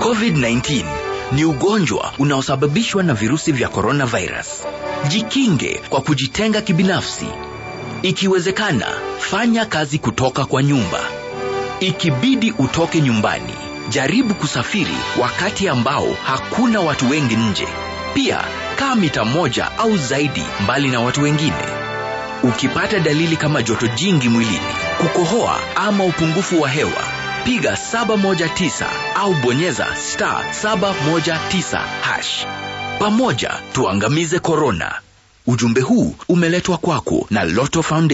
COVID-19 ni ugonjwa unaosababishwa na virusi vya coronavirus. Jikinge kwa kujitenga kibinafsi. Ikiwezekana, fanya kazi kutoka kwa nyumba. Ikibidi utoke nyumbani, jaribu kusafiri wakati ambao hakuna watu wengi nje. Pia, kaa mita 1 au zaidi mbali na watu wengine. Ukipata dalili kama joto jingi mwilini, kukohoa ama upungufu wa hewa, piga 719 au bonyeza *719#. Pamoja tuangamize corona. Ujumbe huu umeletwa kwako na Lotto Foundation.